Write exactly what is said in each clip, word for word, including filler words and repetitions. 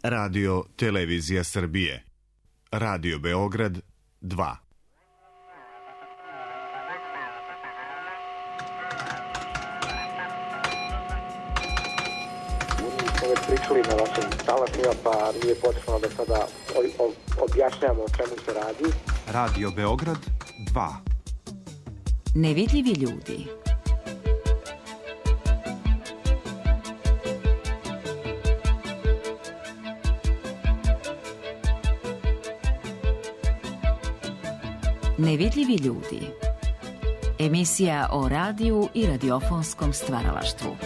Radio Televizija Srbije. Radio Beograd dva. Smo već pričali na vašim talasima, pa nije potrebno da sada objašnjamo o čemu se radi. Radio Beograd dva. Nevidljivi ljudi. Nevidljivi ljudi. Emisija o radiju i radiofonskom stvaralaštvu.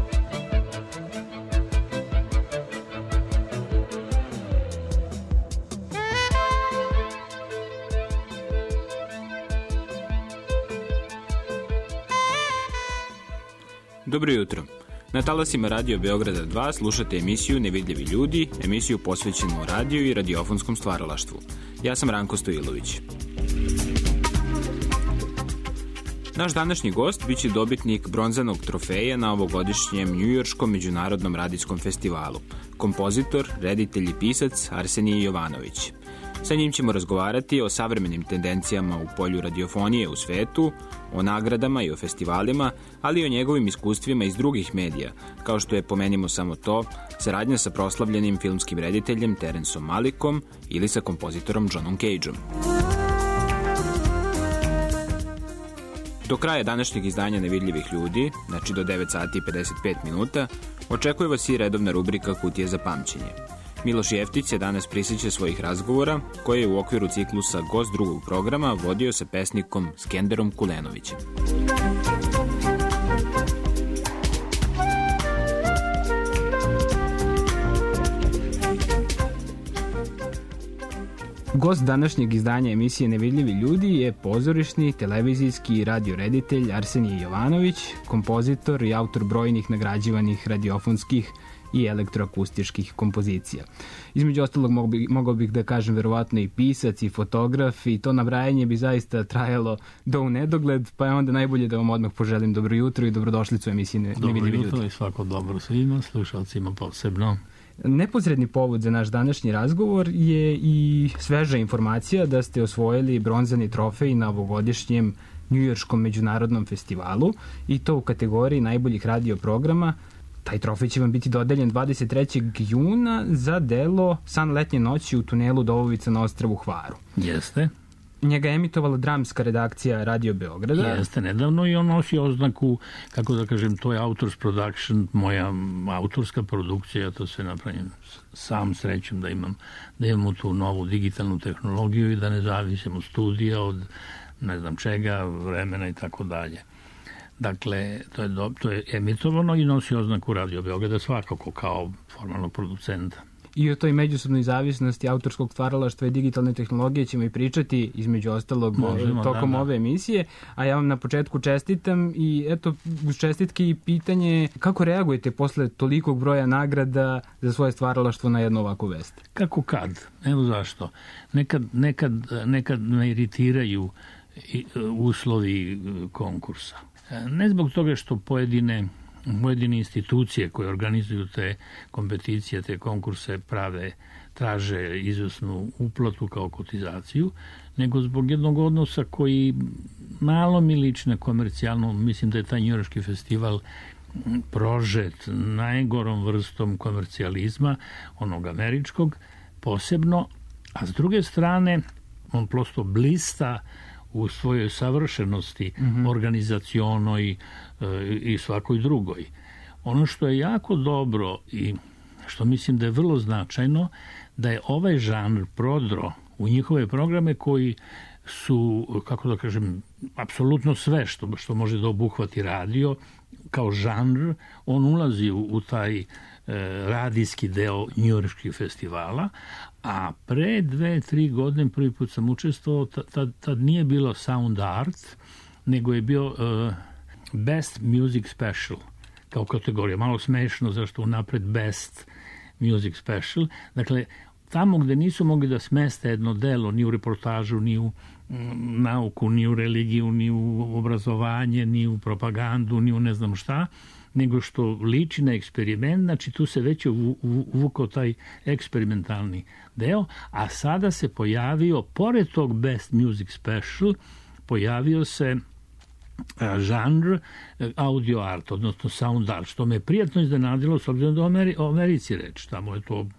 Dobro jutro. Na talasima Radio Beograda dva slušate emisiju Nevidljivi ljudi, emisiju posvećenu radiju i radiofonskom stvaralaštvu. Ja sam Ranko Stojilović. Naš današnji gost biće dobitnik bronzanog trofeja na ovogodišnjem Njujorškom međunarodnom radijskom festivalu, kompozitor, reditelj i pisac Arsenije Jovanović. Sa njim ćemo razgovarati o savremenim tendencijama u polju radiofonije u svetu, o nagradama i o festivalima, ali i o njegovim iskustvima iz drugih medija, kao što je, pomenimo samo to, saradnja sa proslavljenim filmskim rediteljem Terensom Malikom ili sa kompozitorom Johnom Cageom. Do kraja današnjeg izdanja Nevidljivih ljudi, znači do devet sati i pedeset pet minuta, očekuje vas i redovna rubrika Kutije za pamćenje. Miloš Jeftić se danas prisjeća svojih razgovora, koje je u okviru ciklusa Gost drugog programa vodio sa pesnikom Skenderom Kulenovićem. Gost današnjeg izdanja emisije Nevidljivi ljudi je pozorišni, televizijski i radioreditelj Arsenije Jovanović, kompozitor i autor brojnih nagrađivanih radiofonskih i elektroakustičkih kompozicija. Između ostalog mogao bih, mogao bih da kažem verovatno i pisac i fotograf, i to nabrajanje bi zaista trajalo do u nedogled, pa je onda najbolje da vam odmah poželim dobro jutro i dobrodošlicu u emisiji Nevidljivi ljudi. Dobro jutro i svako dobro svima, slušalcima posebno. Neposredni povod za naš današnji razgovor je i sveža informacija da ste osvojili bronzani trofej na ovogodišnjem Njujorškom međunarodnom festivalu, i to u kategoriji najboljih radio programa. Taj trofej će vam biti dodeljen dvadeset trećeg juna za delo San letnje noći u tunelu Dobovica na ostrvu Hvaru. Jeste. Njega je emitovala dramska redakcija Radio Beograda. Jeste, nedavno, i on nosi oznaku, kako da kažem, to je Authors Production, moja autorska produkcija, ja to sve napravim sam, srećem da imam, da imamo tu novu digitalnu tehnologiju i da ne zavisim od studija, od ne znam čega, vremena i tako dalje. Dakle, to je, do, to je emitovano i nosi oznaku Radio Beograda svakako kao formalno producenta. I o toj međusobnoj zavisnosti autorskog stvaralaštva i digitalne tehnologije ćemo i pričati, između ostalog, Možemo, tokom da, da. ove emisije. A ja vam na početku čestitam i eto, uz čestitke i pitanje kako reagujete posle tolikog broja nagrada za svoje stvaralaštvo na jednu ovakvu vest? Kako kad? Evo zašto. Nekad, nekad, nekad me iritiraju uslovi konkursa. Ne zbog toga što pojedine pojedine institucije koje organizuju te kompeticije, te konkurse prave, traže izvesnu uplatu kao kotizaciju, nego zbog jednog odnosa koji malo mi liči komercijalno. Mislim da je taj njujorški festival prožet najgorom vrstom komercijalizma, onog američkog posebno, a s druge strane on prosto blista u svojoj savršenosti, mm-hmm. organizacionoj e, i svakoj drugoj. Ono što je jako dobro i što mislim da je vrlo značajno, da je ovaj žanr prodro u njihove programe koji su, kako da kažem, apsolutno sve što, što može da obuhvati radio kao žanr, on ulazi u, u taj e, radijski deo njujorških festivala, a pre dve, tri godine prvi put sam učestvovao, tad, tad nije bilo Sound Art, nego je bio uh, Best Music Special kao kategorija. Malo smešno, zašto unapred Best Music Special. Dakle, tamo gde nisu mogli da smeste jedno delo, ni u reportažu, ni u mm, nauku, ni u religiju, ni u obrazovanje, ni u propagandu, ni u ne znam šta, nego što liči na eksperiment, znači tu se već uvukao taj eksperimentalni deo, a sada se pojavio, pored tog Best Music Special, pojavio se žanr audio art, odnosno sound art, što me je prijatno iznenadilo s obzirom da o Americi reč. Tamo je to,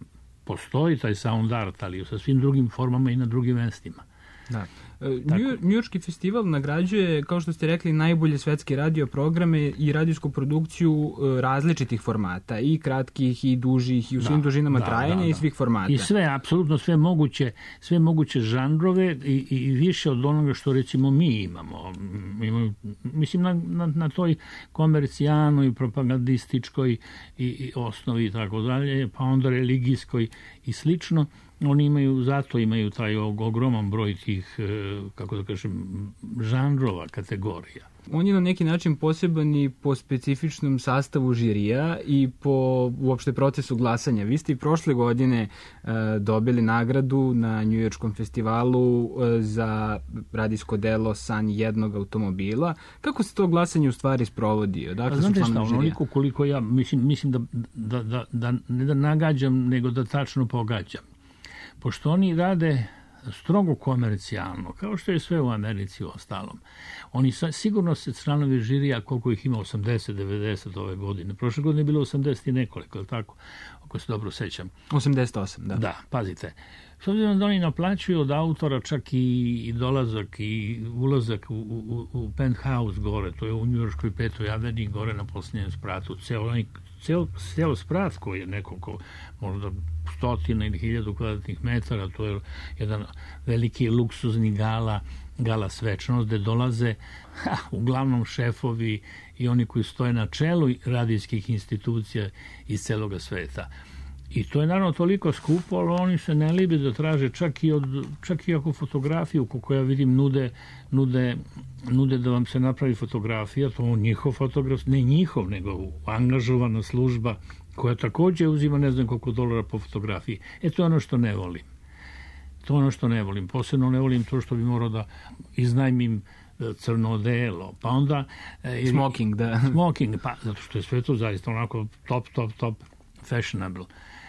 postoji taj sound art, ali sa svim drugim formama i na drugim mestima. Da. Njujorški festival nagrađuje, kao što ste rekli, najbolje svetske radio programe i radijsku produkciju različitih formata, i kratkih i dužih i u svim da, dužinama da, trajanja da, da. i svih formata. I sve, apsolutno sve moguće, sve moguće žanrove i, i više od onoga što recimo mi imamo. imamo mislim na, na, na toj komercijalnoj, propagandističkoj i, i osnovi i tako dalje, pa onda religijskoj i slično. Oni imaju, zato imaju taj ogroman broj tih, kako da kažem, žanrova, kategorija. On je na neki način poseban i po specifičnom sastavu žirija i po uopšte procesu glasanja. Vi ste i prošle godine uh, dobili nagradu na Njujorškom festivalu uh, za radijsko delo San jednog automobila. Kako se to glasanje u stvari sprovodi? Odakle pa, znate šta, onoliko koliko ja mislim, mislim da, da, da, da ne da nagađam, nego da tačno pogađam. Pošto oni rade strogo komercijalno, kao što je sve u Americi u ostalom. Oni sa, sigurno se članovi žirija, koliko ih ima, osamdeset devedeset ove godine. Prošle godine je bilo osamdeset i nekoliko, je li tako? Ako se dobro sećam. osamdeset osam, da. Da, pazite. S obzirom da oni naplaćuju od autora čak i, i dolazak i ulazak u, u, u penthouse gore, to je u Njujorškoj petoj aveniji gore na posljednjem spratu. Ceo, ceo, ceo sprat koji je nekoliko, možda stotina ili hiljadu kvadratnih metara, to je jedan veliki luksuzni gala, gala svečanost, gde dolaze ha, uglavnom šefovi i oni koji stoje na čelu radijskih institucija iz celoga sveta. I to je naravno toliko skupo, ali oni se ne libi da traže čak i, od, čak i ako fotografiju, kako ja vidim, nude, nude, nude da vam se napravi fotografija, to je njihov fotograf, ne njihov, nego angažovana služba koja takođe uzima ne znam koliko dolara po fotografiji. E to je ono što ne volim. To je ono što ne volim. Posebno ne volim to što bi morao da iznajmim crno odelo, pa onda... Smoking, da. Smoking, pa zato što je sve to zaista onako top, top, top fashionable.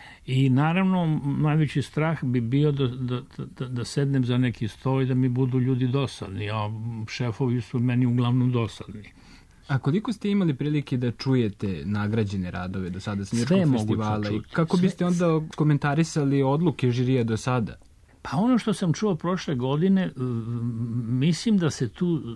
I naravno, najveći strah bi bio da, da, da, da sednem za neki sto i da mi budu ljudi dosadni, a šefovi su meni uglavnom dosadni. A koliko ste imali prilike da čujete nagrađene radove do sada s Njujorškog festivala i kako sve, biste onda komentarisali odluke žirija do sada? Pa ono što sam čuo prošle godine, mislim da se tu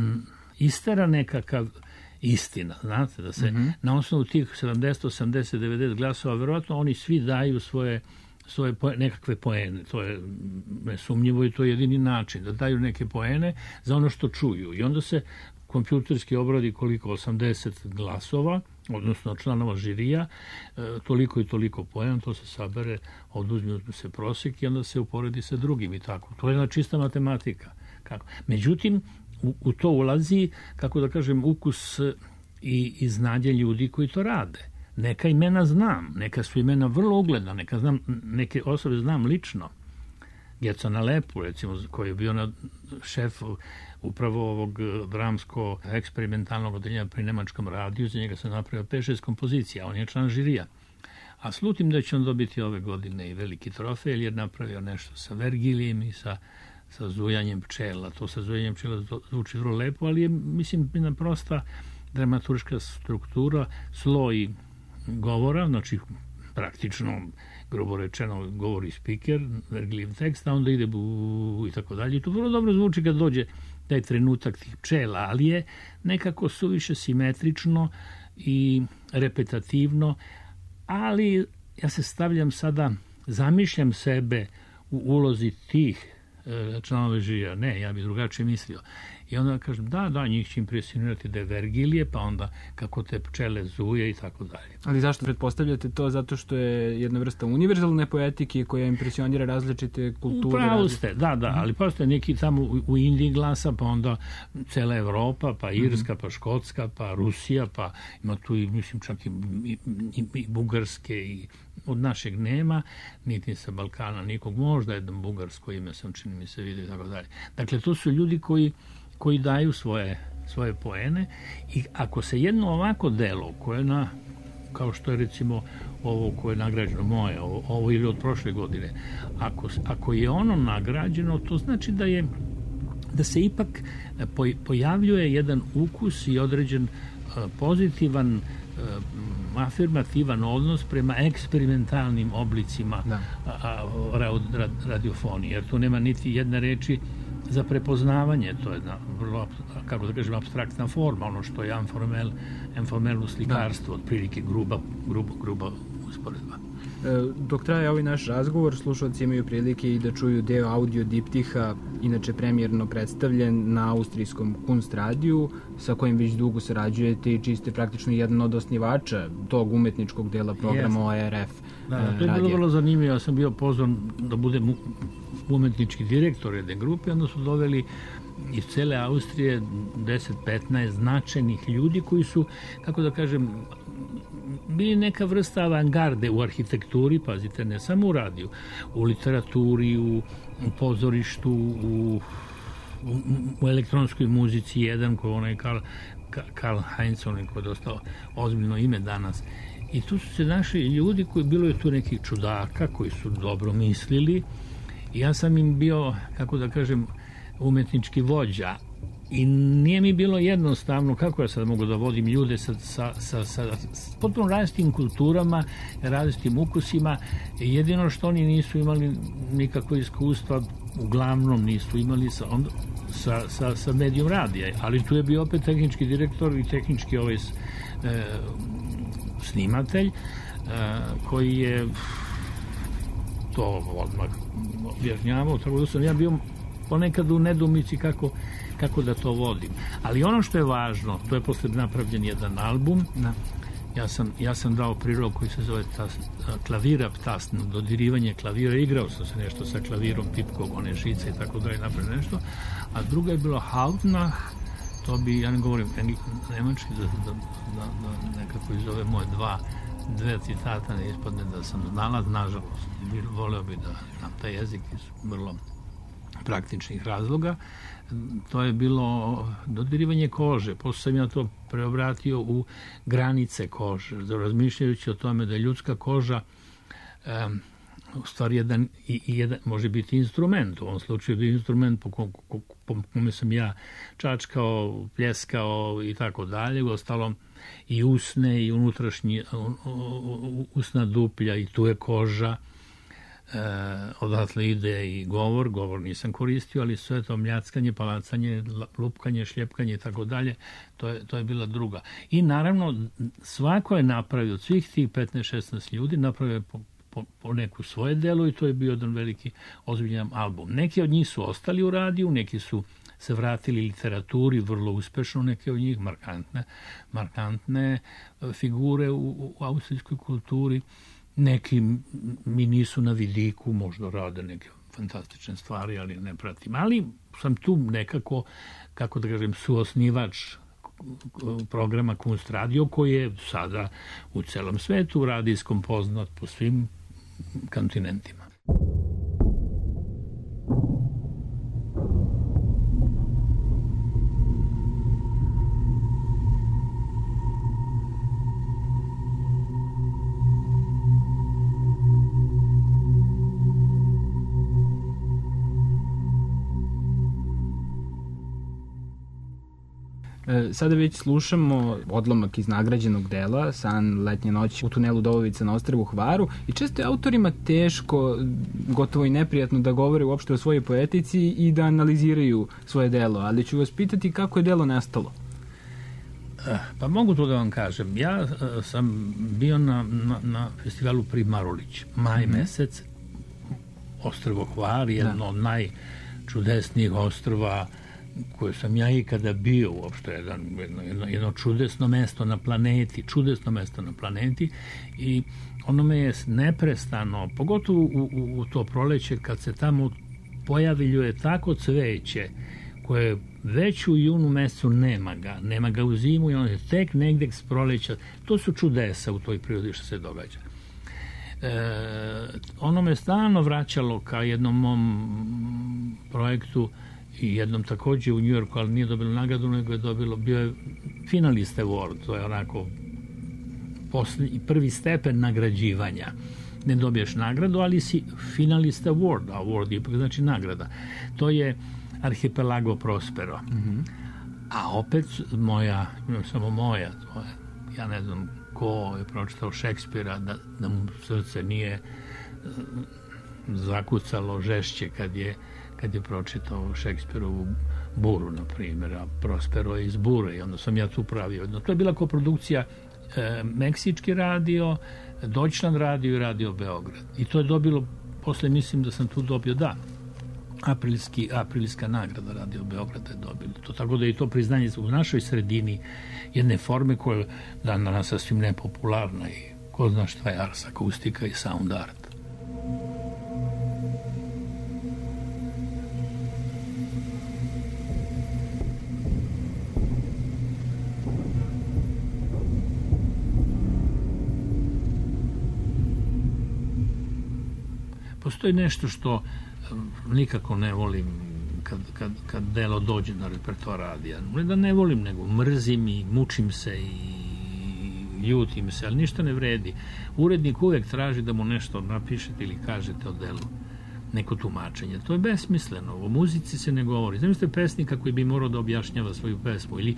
istera nekakav istina, znate, da se mm-hmm. na osnovu tih sedamdeset, osamdeset, devedeset glasova, verovatno oni svi daju svoje, svoje poene, nekakve poene, to je nesumnjivo i to je jedini način, da daju neke poene za ono što čuju. I onda se kompjuterski obradi koliko osamdeset glasova, odnosno članova žirija, toliko i toliko poena, to se sabere, oduzme se prosek i onda se uporedi sa drugim i tako. To je jedna čista matematika. Kako? Međutim, u, u to ulazi, kako da kažem, ukus i, i znanje ljudi koji to rade. Neka imena znam, neka su imena vrlo ugledna, neka znam, neke osobe znam lično. Gecona Lepu, recimo, koji je bio na šef upravo ovog dramsko-eksperimentalnog odeljenja pri Nemačkom radiju, za njega sam napravio pet šest kompozicija, on je član žirija. A slutim da će on dobiti ove godine i veliki trofej, jer je napravio nešto sa Vergilijem i sa, sa zujanjem pčela. To sa zujanjem pčela zvuči vrlo lepo, ali je, mislim, jedna prosta dramaturška struktura, sloj govora, znači praktično, grubo rečeno, govori speaker, Vergilijev tekst, a onda ide bu i tako dalje. I to vrlo dobro zvuči kad dođe taj trenutak tih pčela, ali je nekako suviše simetrično i repetativno, ali ja se stavljam sada, zamišljam sebe u ulozi tih članove žirija. Ne, ja bih drugačije mislio. I onda kažem, da, da, njih će impresionirati da je Vergilije, pa onda kako te pčele zuje i tako dalje. Ali zašto pretpostavljate to? Zato što je jedna vrsta univerzalne poetike koja impresionira različite kulture? Upravo ste, da, da, ali postoje neki tamo u, u Indiji glasa, pa onda cela Evropa, pa Irska, mm-hmm. pa Škotska, pa Rusija, pa ima tu i, mislim, čak i, i, i, i Bugarske i od našeg nema, niti sa Balkana nikog, možda jedno bugarsko ime sam čini mi se vidio i tako dalje. Dakle, to su ljudi koji koji daju svoje svoje poene i ako se jedno ovako delo koje na, kao što je recimo ovo koje je nagrađeno moje, ovo, ovo ili od prošle godine, ako, ako je ono nagrađeno, to znači da je da se ipak pojavljuje jedan ukus i određen pozitivan afirmativan odnos prema eksperimentalnim oblicima da. radiofonije, jer tu nema niti jedne reči za prepoznavanje, to je jedna vrlo, kako da kažem, apstraktna forma, ono što je informel, informelno slikarstvo, otprilike gruba, gruba, gruba usporedba. Dok traje ovaj naš razgovor, slušalci imaju prilike i da čuju deo audio diptiha, inače premijerno predstavljen na austrijskom Kunst radiju, sa kojim već dugo sarađujete i čiji ste praktično jedan od osnivača tog umetničkog dela programa yes. O R F da, radija. To je bilo vrlo zanimljivo, ja sam bio pozvan da budem umetnički direktor jedne grupe, onda su doveli iz cele Austrije deset petnaest značajnih ljudi koji su, kako da kažem, bili neka vrsta avangarde u arhitekturi, pazite, ne samo u radiju, u literaturi, u, u pozorištu, u, u, u elektronskoj muzici, jedan koji onaj Karl, Karl Heinz, onaj koji je dosta ozbiljno ime danas. I tu su se našli ljudi koji, bilo je tu nekih čudaka koji su dobro mislili i ja sam im bio, kako da kažem, umetnički vođa. I nije mi bilo jednostavno kako ja sad mogu da vodim ljude sa, sa, sa, sa potpuno različitim kulturama, različitim ukusima. Jedino što oni nisu imali nikakvo iskustva, uglavnom nisu imali sa, on, sa, sa, sa medijom radija. Ali tu je bio opet tehnički direktor i tehnički ovaj e, snimatelj e, koji je to odmah objašnjavao, tako da sam ja bio ponekad u nedumici kako kako da to vodim. Ali ono što je važno, to je posle napravljen jedan album. Da. Ja sam, ja sam dao prilog koji se zove tas, klavira ptasno, dodirivanje klavira. Igrao sam se nešto sa klavirom, pipkog, one žice i tako dalje, napravio nešto. A druga je bilo Hauptnach, to bi, ja ne govorim nemački, da, da, da, da nekako iz ove moje dva dve citata ne ispadne da sam znala, nažalost. Voleo bi da znam taj jezik iz vrlo praktičnih razloga. To je bilo dodirivanje kože. Posle sam ja to preobratio u granice kože, razmišljajući o tome da je ljudska koža um, u stvari jedan, i, i jedan, može biti instrument. U ovom slučaju je instrument po, po, po, po kome sam ja čačkao, pljeskao i tako dalje. U ostalom i usne i unutrašnji usna duplja i tu je koža. E, odatle ide i govor, govor nisam koristio, ali sve to mljackanje, palacanje, lupkanje, šljepkanje i tako dalje, to je, to je bila druga. I naravno, svako je napravio, od svih tih petnaest šesnaest ljudi, napravio po, po, po neku svoje delo i to je bio jedan veliki ozbiljan album. Neki od njih su ostali u radiju, neki su se vratili literaturi vrlo uspešno, neke od njih markantne, markantne figure u, u austrijskoj kulturi. Neki mi nisu na vidiku, možda rade neke fantastične stvari, ali ne pratim. Ali sam tu nekako, kako da kažem, suosnivač programa Kunst radio, koji je sada u celom svetu radijskom poznat po svim kontinentima. Sada već slušamo odlomak iz nagrađenog dela San letnje noći u tunelu Dobovica na ostrvu Hvaru i često je autorima teško, gotovo i neprijatno da govore uopšte o svojoj poetici i da analiziraju svoje delo, ali ću vas pitati kako je delo nastalo. Pa mogu to da vam kažem. Ja sam bio na, na, na festivalu Pri Marulić, maj mm-hmm. mesec, ostrvo Hvar, jedno da. od najčudesnijih ostrva koje sam ja ikada bio, uopšte jedan, jedno, jedno čudesno mesto na planeti, čudesno mesto na planeti i ono me je neprestano, pogotovo u, u, u to proleće kad se tamo pojavljuje tako cveće koje već u junu mesecu nema ga, nema ga u zimu i on je tek negde s proleća, to su čudesa u toj prirodi što se događa. E, ono me stalno vraćalo ka jednom mom projektu i jednom takođe u Njujorku, ali nije dobilo nagradu, nego je dobilo, bio je finalist award, to je onako poslednji, prvi stepen nagrađivanja. Ne dobiješ nagradu, ali si finalist award, a award je ipak znači nagrada. To je Arhipelago Prospero. Mm-hmm. A opet moja, samo moja, to je, ja ne znam ko je pročitao Šekspira, da, da mu srce nije zakucalo žešće kad je, kad je pročitao Šekspirovu Buru, na primjer, a Prospero je iz Bure i onda sam ja tu pravio. No, to je bila koprodukcija e, Meksički radio, Deutschland radio i Radio Beograd. I to je dobilo, posle mislim da sam tu dobio, da, aprilski, aprilska nagrada Radio Beograda je dobilo. To, tako da je to priznanje u našoj sredini jedne forme koja je dan danas sasvim nepopularna i ko zna šta je ars akustika i sound art. Postoji nešto što nikako ne volim kad, kad, kad delo dođe na repertoar radija. Ne da ne volim, nego mrzim i mučim se i ljutim se, ali ništa ne vredi. Urednik uvek traži da mu nešto napišete ili kažete o delu, neko tumačenje. To je besmisleno. O muzici se ne govori. Zamislite pesnika koji bi morao da objašnjava svoju pesmu ili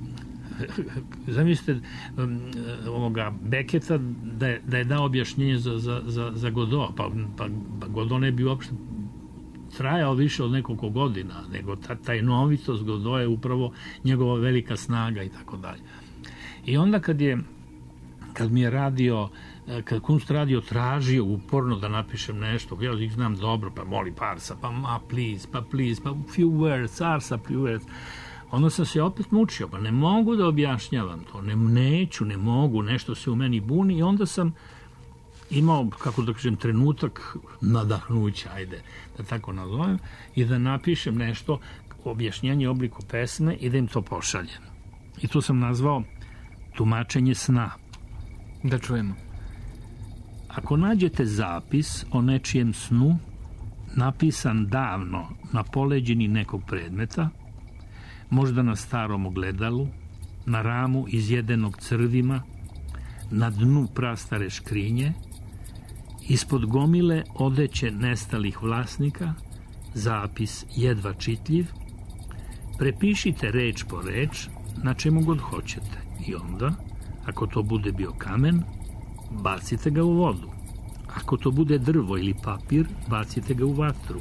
zamislite um, ovoga Beketa da je, da je dao objašnjenje za, za, za, za Godot, pa, pa, pa Godot ne bi uopšte trajao više od nekoliko godina, nego ta tajnovitost Godot je upravo njegova velika snaga i tako dalje. I onda kad je kad mi je radio kad Kunst radio tražio uporno da napišem nešto, ja ih znam dobro, pa moli Arsa, pa ma please, pa please, pa few words, Arsa, few words. Onda sam se opet mučio, pa ne mogu da objašnjavam to, ne, neću, ne mogu, nešto se u meni buni i onda sam imao, kako da kažem, trenutak nadahnuća, ajde, da tako nazovem, i da napišem nešto, objašnjenje obliku pesme i da im to pošaljem. I to sam nazvao tumačenje sna. Da čujemo. Ako nađete zapis o nečijem snu, napisan davno na poleđini nekog predmeta, možda na starom ogledalu, na ramu izjedenog crvima, na dnu prastare škrinje, ispod gomile odeće nestalih vlasnika, zapis jedva čitljiv, prepišite reč po reč na čemu god hoćete i onda, ako to bude bio kamen, bacite ga u vodu. Ako to bude drvo ili papir, bacite ga u vatru.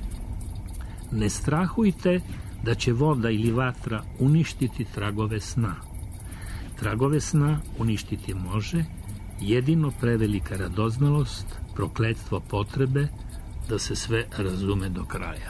Ne strahujte da će voda ili vatra uništiti tragove sna. Tragove sna uništiti može jedino prevelika radoznalost, prokletstvo potrebe da se sve razume do kraja.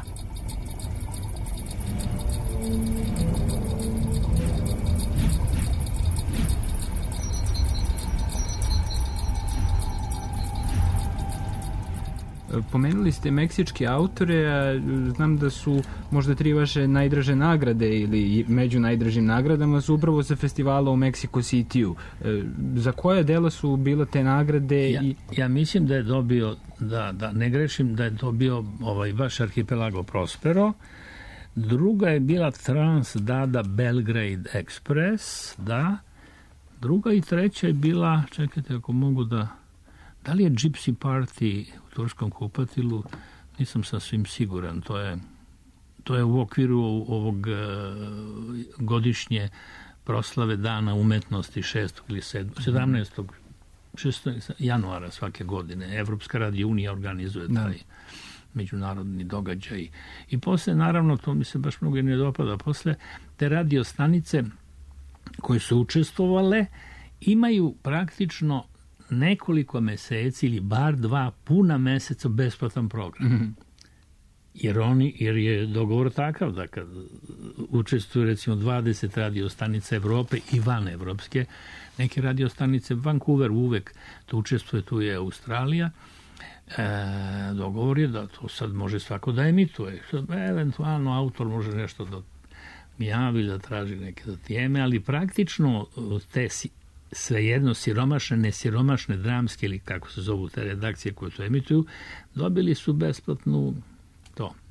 Pomenuli ste meksičke autore, a znam da su možda tri vaše najdraže nagrade ili među najdražim nagradama su upravo sa festivala u Mexico City-u. Za koja dela su bila te nagrade? Ja, i... ja mislim da je dobio, da, da ne grešim, da je dobio ovaj vaš Arhipelago Prospero. Druga je bila Trans Dada Belgrade Express, da. Druga i treća je bila, čekajte ako mogu da... Da li je Gypsy Party u Turskom kupatilu? Nisam sasvim siguran. To je, to je u okviru ovog uh, godišnje proslave Dana umetnosti šestog ili sedamnaestog januara svake godine. Evropska radio unija organizuje taj da. međunarodni događaj. I posle, naravno, to mi se baš mnogo ne dopada, posle te radio stanice koje su učestvovale imaju praktično nekoliko meseci ili bar dva puna meseca besplatan program. Mm-hmm. Jer oni, jer je dogovor takav da kad učestvuju recimo dvadeset radiostanica Evrope i van evropske, neke radiostanice, Vancouver uvek to učestvuje, tu je Australija, e, dogovor je da to sad može svako da emituje. Eventualno autor može nešto da mi javi, da traži neke da tijeme, ali praktično te si svejedno siromašne, nesiromašne dramske ili kako se zovu te redakcije koje to emituju, dobili su besplatnu to.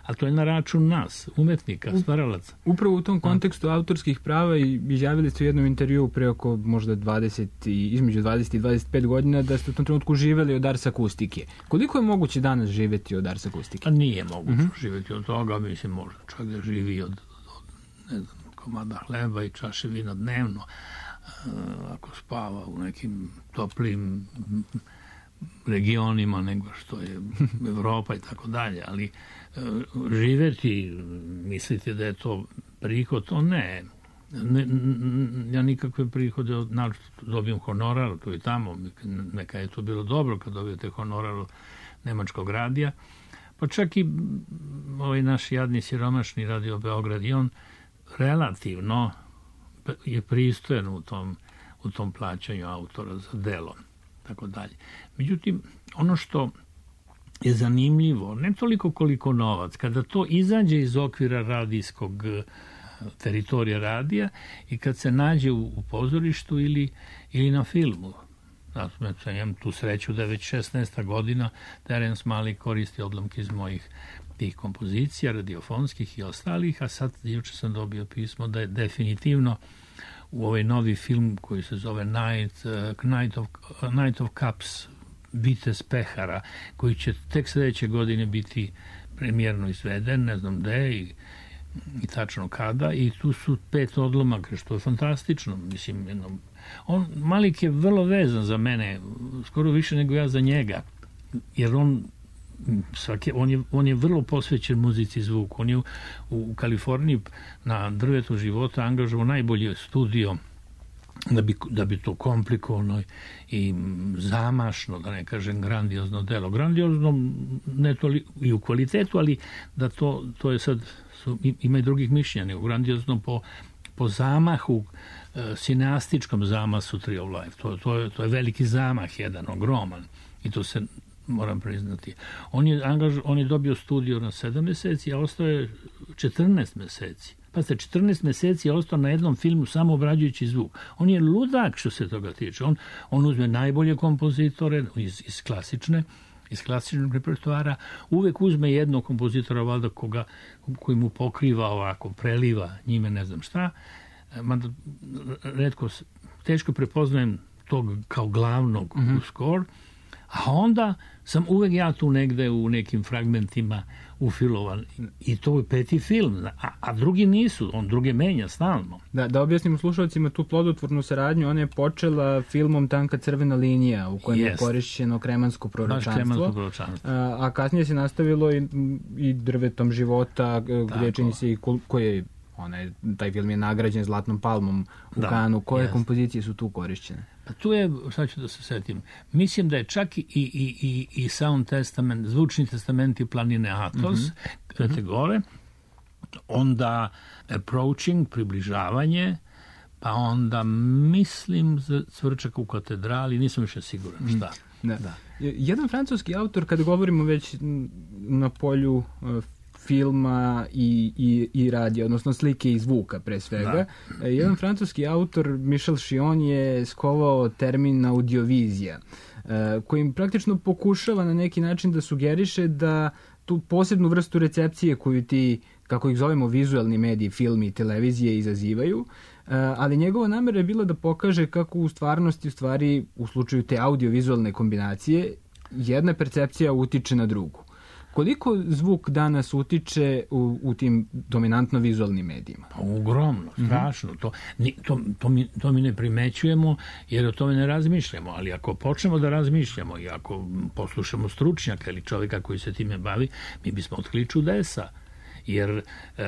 a to je na račun nas, umetnika, stvaralaca. Upravo u tom kontekstu autorskih prava i izjavili ste u jednom intervjuu pre oko možda dvadeset i, između dvadeset i dvadeset pet godina da ste u tom trenutku živeli od Ars Akustike. Koliko je moguće danas živeti od Ars Akustike? A nije moguće uh-huh. živeti od toga, mislim možda čovjek da živi od, od ne znam, komada hleba i čaše vina dnevno, ako spava u nekim toplim regionima nego što je Evropa i tako dalje, ali živeti, mislite da je to prihod, to ne. ne ja nikakve prihode, naravno dobijem honorar tu i tamo, neka je to bilo dobro kad dobijete honorar od nemačkog radija, pa čak i ovaj naš jadni siromašni Radio Beograd i on relativno je pristojan u tom, u tom plaćanju autora za delo, tako dalje. Međutim, ono što je zanimljivo, ne toliko koliko novac, kada to izađe iz okvira radijskog teritorija radija i kad se nađe u, u pozorištu ili, ili na filmu. Ja imam tu sreću da je već šesnaesta godina Terence Malick koristi odlomke iz mojih tih kompozicija, radiofonskih i ostalih, a sad juče sam dobio pismo da je definitivno u ovaj novi film koji se zove Night, uh, Night, of, uh, Night of Cups, Vitez Pehara, koji će tek sljedeće godine biti premijerno izveden, ne znam gde i, i tačno kada, i tu su pet odlomaka, što je fantastično. Mislim, jedno, on, Malik je vrlo vezan za mene, skoro više nego ja za njega, jer on Svake, on, je, on je vrlo posvećen muzici zvuku. On je u, u Kaliforniji na drvetu života angažovao najbolje studio da bi, da bi to komplikovano i zamašno, da ne kažem grandiozno delo. Grandiozno ne toliko i u kvalitetu, ali da to, to je sad, su, ima i drugih mišljenja, nego grandiozno po, po zamahu, e, sineastičkom zamasu Tree of Life. To, to, je, to je veliki zamah, jedan ogroman. I to se moram priznati. On je, angaž, on je dobio studio na sedam meseci, a ostao je četrnaest meseci. Pa ste četrnaest meseci je ostao na jednom filmu samo obrađujući zvuk. On je ludak što se toga tiče. On, on uzme najbolje kompozitore iz, iz klasične, iz klasičnog repertoara, uvek uzme jednog kompozitora valjda koga, koji mu pokriva ovako, preliva njime ne znam šta. Mada, retko, teško prepoznajem tog kao glavnog mm-hmm. u skor. A onda sam uvek ja tu negde u nekim fragmentima ufilovan. I to je peti film, a, a drugi nisu, on druge menja stalno. Da, da objasnimo slušalcima tu plodotvornu saradnju, ona je počela filmom Tanka crvena linija, u kojem yes. je korišćeno kremansko proročanstvo. Kremansko proročanstvo. A, a kasnije se nastavilo i, i Drvetom života, gdje čini se i koje onaj, taj film je nagrađen Zlatnom palmom u da, Kanu. Koje yes. kompozicije su tu korišćene? Pa tu je, sad ću da se setim, mislim da je čak i, i, i, i Sound Testament, zvučni testamenti planine Atos, mm-hmm. kategore, onda Approaching, približavanje, pa onda mislim za Cvrčak u katedrali, nisam više siguran šta. Mm. Da. Da. Jedan francuski autor, kada govorimo već na polju uh, filma i, i, i radija, odnosno slike i zvuka pre svega. Da. Jedan francuski autor, Michel Chion, je skovao termin audiovizija, kojim praktično pokušava na neki način da sugeriše da tu posebnu vrstu recepcije koju ti, kako ih zovemo, vizualni mediji, filmi i televizije izazivaju, ali njegova namera je bila da pokaže kako u stvarnosti, u stvari, u slučaju te audiovizualne kombinacije, jedna percepcija utiče na drugu. Koliko zvuk danas utiče u, u tim dominantno vizualnim medijima? Pa ogromno, strašno. Mm-hmm. To, to, to, mi, to mi ne primećujemo jer o tome ne razmišljamo, ali ako počnemo da razmišljamo i ako poslušamo stručnjaka ili čovjeka koji se time bavi, mi bismo otkrili čudesa. Jer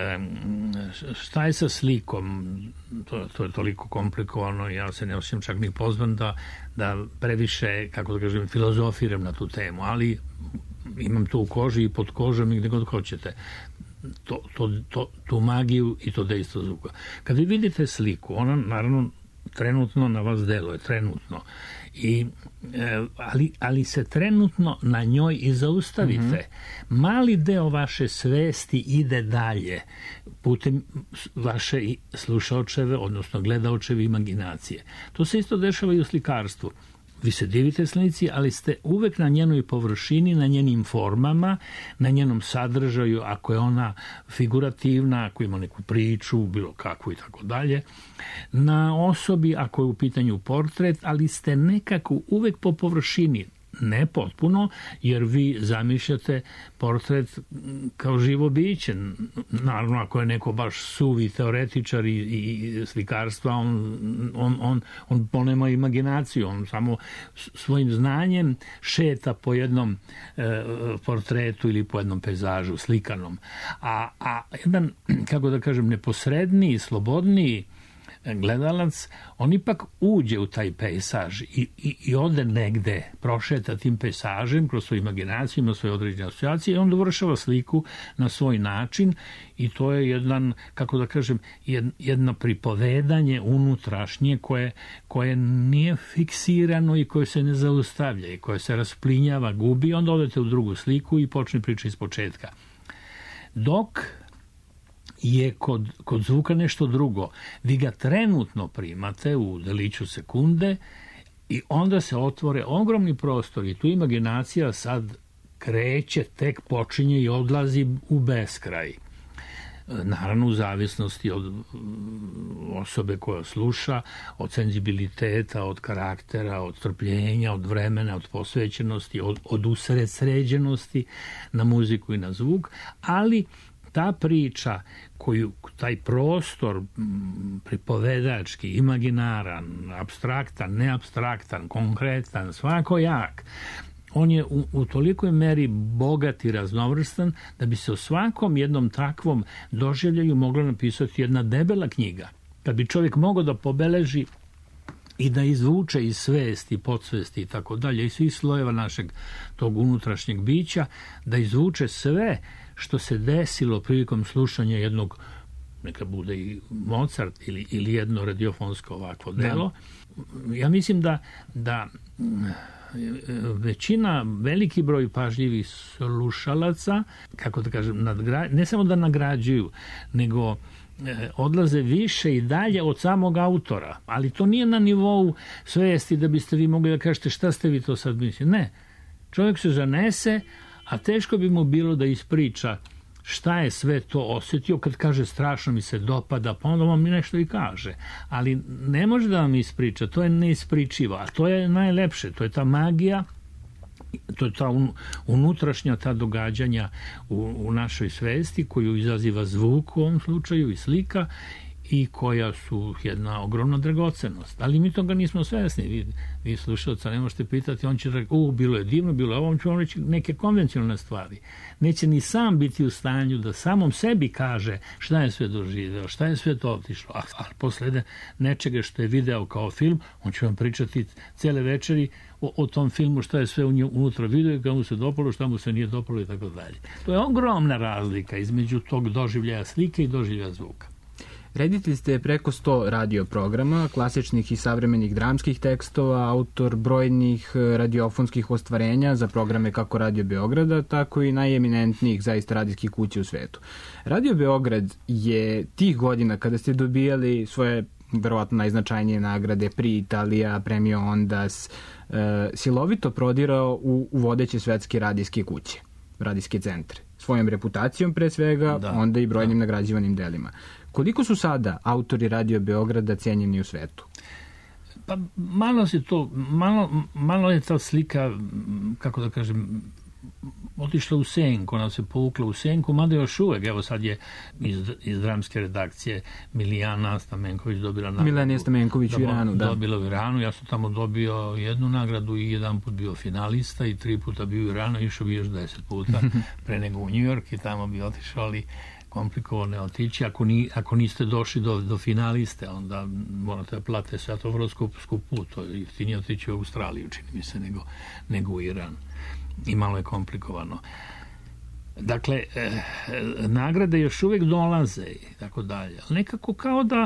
šta je sa slikom? To, to je toliko komplikovano, ja se ne osjećam čak ni pozvan da, da previše, kako da kažem, filozofiram na tu temu, ali imam to u koži i pod kožom i gde god hoćete. To, to, to, tu magiju i to dejstvo zvuka. Kad vi vidite sliku, ona naravno trenutno na vas deluje, trenutno. I, e, ali, ali se trenutno na njoj i zaustavite. Mm-hmm. Mali deo vaše svesti ide dalje putem vaše slušaočeve, odnosno gledaočeve imaginacije. To se isto dešava i u slikarstvu. vi se divite slici, ali ste uvek na njenoj površini, na njenim formama, na njenom sadržaju, ako je ona figurativna, ako ima neku priču, bilo kakvu i tako dalje, na osobi, ako je u pitanju portret, ali ste nekako uvek po površini, ne potpuno, jer vi zamišljate portret kao živo biće. Naravno, ako je neko baš suvi teoretičar i, i slikarstva, on, on, on, on ponema imaginaciju, on samo svojim znanjem šeta po jednom e, portretu ili po jednom pejzažu slikanom. A, a jedan, kako da kažem, neposredniji, slobodniji gledalac, on ipak uđe u taj pejsaž i, i, i ode negde, prošeta tim pejsažem kroz svoju imaginaciju, ima svoje određene asocijacije i on dovršava sliku na svoj način i to je jedan, kako da kažem, jedno pripovedanje unutrašnje koje, koje nije fiksirano i koje se ne zaustavlja i koje se rasplinjava, gubi, onda odete u drugu sliku i počne priča iz početka. Dok je kod, kod zvuka nešto drugo. Vi ga trenutno primate u deliću sekunde i onda se otvore ogromni prostor i tu imaginacija sad kreće, tek počinje i odlazi u beskraj. Naravno, u zavisnosti od osobe koja sluša, od senzibiliteta, od karaktera, od strpljenja, od vremena, od posvećenosti, od, od usredsređenosti na muziku i na zvuk, ali ta priča koju, taj prostor pripovedački, imaginaran, apstraktan, neapstraktan, konkretan, svakojak, on je u, u tolikoj meri bogat i raznovrstan da bi se o svakom jednom takvom doživljaju mogla napisati jedna debela knjiga. Kad bi čovjek mogao da pobeleži i da izvuče iz svesti, podsvesti i tako dalje, i svih slojeva našeg tog unutrašnjeg bića, da izvuče sve što se desilo prilikom slušanja jednog, neka bude i Mozart ili, ili jedno radiofonsko ovakvo delo. Da. Ja mislim da, da većina, veliki broj pažljivih slušalaca, kako da kažem, nadgra, ne samo da nagrađuju, nego odlaze više i dalje od samog autora. Ali to nije na nivou svesti da biste vi mogli da kažete šta ste vi to sad mislili. Ne. Čovjek se zanese, a teško bi mu bilo da ispriča šta je sve to osjetio kad kaže strašno mi se dopada, pa onda vam nešto i kaže. Ali ne može da vam ispriča, to je neispričivo, a to je najlepše, to je ta magija, to je ta un, unutrašnja ta događanja u, u našoj svesti koju izaziva zvuk u ovom slučaju i slika i koja su jedna ogromna dragocenost. Ali mi toga nismo svesni. Vi, vi slušalca ne možete pitati, on će reći, u, bilo je divno, bilo je ovo, on će vam reći neke konvencionalne stvari. Neće ni sam biti u stanju da samom sebi kaže šta je sve doživeo, šta je sve to otišlo. A, a posle nečega što je video kao film, on će vam pričati cele večeri o, o tom filmu, šta je sve u nju, unutra video i kako mu se dopalo, šta mu se nije dopalo i tako dalje. To je ogromna razlika između tog doživljaja slike i doživljaja zvuka. Reditelj ste preko sto radio programa, klasičnih i savremenih dramskih tekstova, autor brojnih radiofonskih ostvarenja za programe kako Radio Beograda, tako i najeminentnijih zaista radijskih kuća u svetu. Radio Beograd je tih godina kada ste dobijali svoje verovatno najznačajnije nagrade, Pri Italija, Premio Ondas, e, silovito prodirao u, u vodeće svetske radijske kuće, radijske centre. Svojom reputacijom pre svega, da, onda i brojnim da. nagrađivanim delima. Koliko su sada autori Radio Beograda cenjeni u svetu? Pa malo se to, malo, malo je ta slika, kako da kažem, otišla u senku, ona se povukla u senku, mada još uvek, evo sad je iz, iz dramske redakcije Milijana Stamenković dobila nagradu. Milijana Stamenković u Iranu, da. Dobila u Iranu, ja sam tamo dobio jednu nagradu i jedan put bio finalista i tri puta bio u Iranu, išao bi još deset puta pre nego u New York i tamo bi otišao, ali komplikovane otići. Ako, ni, ako niste došli do, do finaliste, onda morate da plate sve, to vrlo skup, skup put, to je jeftinije otići u Australiju, čini mi se, nego, nego u Iran. I malo je komplikovano. Dakle, eh, nagrade još uvijek dolaze i tako dalje. Ali nekako kao da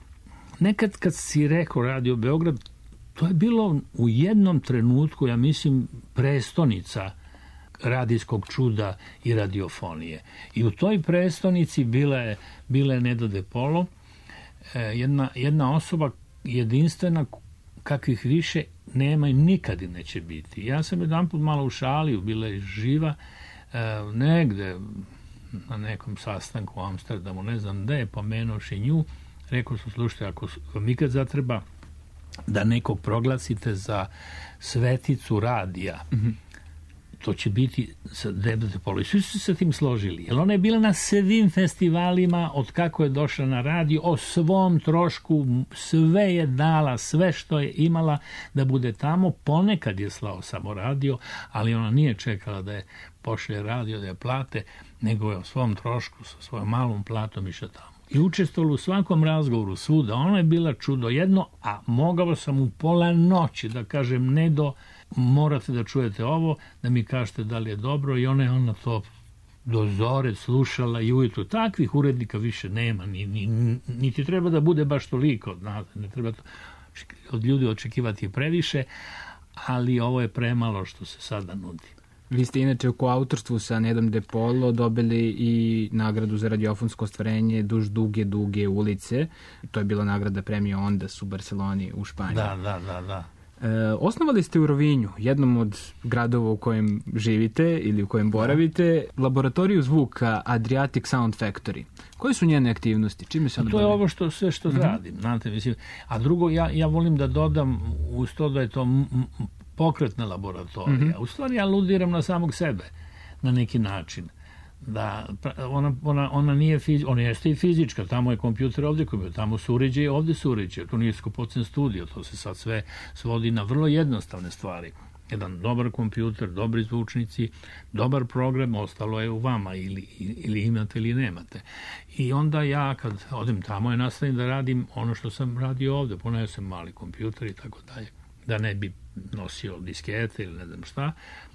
nekad kad si rekao Radio Beograd, to je bilo u jednom trenutku, ja mislim, prestonica radijskog čuda i radiofonije. I u toj prestonici bila je, bila je Neda De Polo, eh, jedna, jedna osoba jedinstvena kakvih više nema i nikad i neće biti. Ja sam jedan put malo u šaliju, bila je živa, e, negde na nekom sastanku u Amsterdamu, ne znam gde je, pomenuši nju, rekao su, slušajte, ako vam ikad zatreba da nekog proglasite za sveticu radija, mm-hmm. to će biti sa Debate Polo. I svi su se sa tim složili. Jer ona je bila na svim festivalima od kako je došla na radio, o svom trošku, sve je dala, sve što je imala da bude tamo. Ponekad je slao samo radio, ali ona nije čekala da je pošle radio, da je plate, nego je o svom trošku, sa svojom malom platom išla tamo. I učestvovalo u svakom razgovoru svuda. Ona je bila čudo jedno, a mogao sam u pola noći da kažem, ne do, morate da čujete ovo, da mi kažete da li je dobro, i ona je ona to do zore slušala i ujutru. Takvih urednika više nema, ni, ni, niti treba da bude baš toliko, znate, ne treba to od ljudi očekivati previše, ali ovo je premalo što se sada nudi. Vi ste inače u koautorstvu sa Nedom De Polo dobili i nagradu za radiofonsko ostvarenje Duž duge, duge ulice. To je bila nagrada premija Ondas u Barceloni u Španiji. Da, da, da, da. E, osnovali ste u Rovinju, jednom od gradova u kojem živite ili u kojem boravite, laboratoriju zvuka Adriatic Sound Factory. Koje su njene aktivnosti? Čime se ona To je bavi? ovo što sve što mm-hmm. radim. Znate, mislim. A drugo, ja, ja volim da dodam uz to da je to m- m- pokretna laboratorija. Mm-hmm. U stvari ja aludiram na samog sebe na neki način. Da ona, ona, ona nije fiz, ona jeste i fizička, tamo je kompjuter, ovdje kompjuter, tamo su uređaje, ovdje su uređaje. To nije skupocen studio, to se sad sve svodi na vrlo jednostavne stvari. Jedan dobar kompjuter, dobri zvučnici, dobar program, ostalo je u vama, ili, ili imate ili nemate. I onda ja kad odem tamo je nastavim da radim ono što sam radio ovdje, ponesem mali kompjuter i tako dalje, da ne bi nosio diskete ili ne znam šta,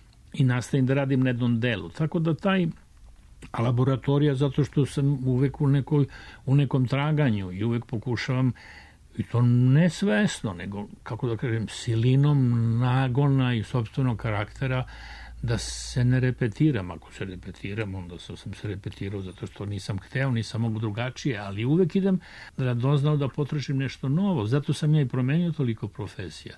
i nastavim da radim na jednom delu. Tako da taj laboratorija, zato što sam uvek u, nekoj, u nekom traganju i uvek pokušavam, i to ne svesno, nego, kako da kažem, silinom nagona i sopstvenog karaktera, da se ne repetiram. Ako se repetiram, onda sam se repetirao zato što nisam hteo, nisam mogu drugačije, ali uvek idem da doznao da potražim nešto novo. Zato sam ja i promenio toliko profesija.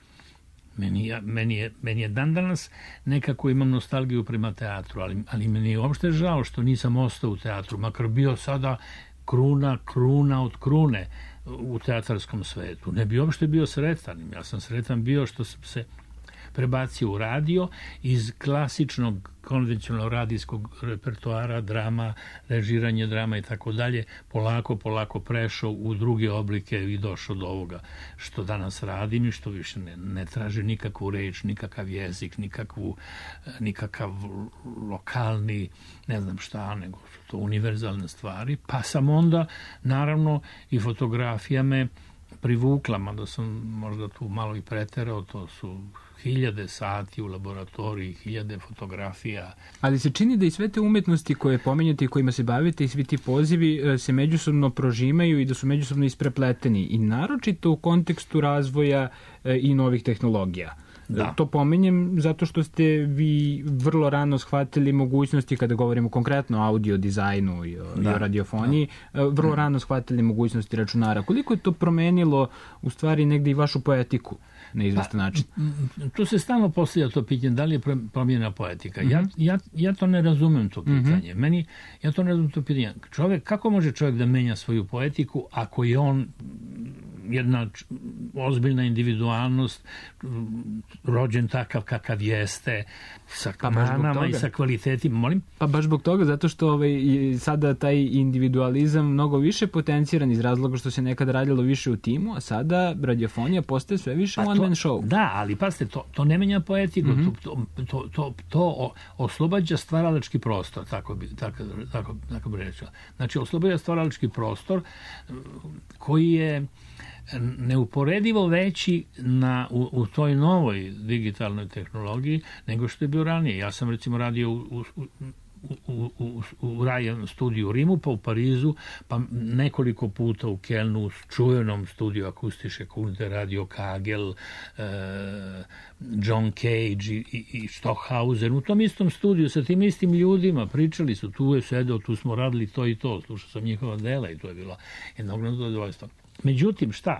Meni, ja, meni, je, meni je dan danas nekako imam nostalgiju prema teatru, ali, ali meni je uopšte žao što nisam ostao u teatru, makar bio sada kruna, kruna od krune u teatarskom svetu. Ne bi uopšte bio sretan. Ja sam sretan bio što sam se prebacio u radio iz klasičnog konvencionalnog radijskog repertoara, drama, režiranje drama i tako dalje, polako, polako prešao u druge oblike i došao do ovoga što danas radim i što više ne, ne traži nikakvu reč, nikakav jezik, nikakvu, nikakav lokalni, ne znam šta, nego su to univerzalne stvari. Pa sam onda, naravno, i fotografija me privukla, mada sam možda tu malo i preterao, to su hiljade sati u laboratoriji, hiljade fotografija. Ali se čini da i sve te umetnosti koje pomenjate i kojima se bavite i svi ti pozivi se međusobno prožimaju i da su međusobno isprepleteni i naročito u kontekstu razvoja i novih tehnologija. Da. To pomenjem zato što ste vi vrlo rano shvatili mogućnosti, kada govorimo konkretno o audio dizajnu i o, i o radiofoniji, da. vrlo da. rano shvatili mogućnosti računara. Koliko je to promenilo u stvari negde i vašu poetiku na izvestan pa, način? Tu se stalno postavlja to pitanje, da li je promjena poetika. Mm-hmm. Ja, ja, ja to ne razumem to pitanje. Mm-hmm. Meni, ja to ne razumem to pitanje. Čovjek, kako može čovjek da menja svoju poetiku ako je on jedna ozbiljna individualnost, rođen takav kakav jeste, sa manama i sa kvalitetima. Molim? Pa baš zbog toga, zato što ovaj, sada taj individualizam mnogo više potenciran iz razloga što se nekada radilo više u timu, a sada radiofonija postaje sve više pa one man show. Da, ali pazite, to, to ne menja poetiku, mm-hmm. to, to, to, to oslobađa stvaralački prostor, tako bi, tako, tako, tako bi rečio. Znači, oslobađa stvaralački prostor koji je neuporedivo veći na, u, u toj novoj digitalnoj tehnologiji nego što je bio ranije. Ja sam recimo radio u, u, u, u, u rajem studiju u Rimu, pa u Parizu, pa nekoliko puta u Kelnu, u čuvenom studiju Akustische Kunde, radio Kagel, eh, John Cage i, i, i Stockhausen. U tom istom studiju sa tim istim ljudima pričali su, tu je sedeo, tu smo radili to i to, slušao sam njihova dela i to je bilo jedno ogromno zadovoljstvo. Međutim, šta?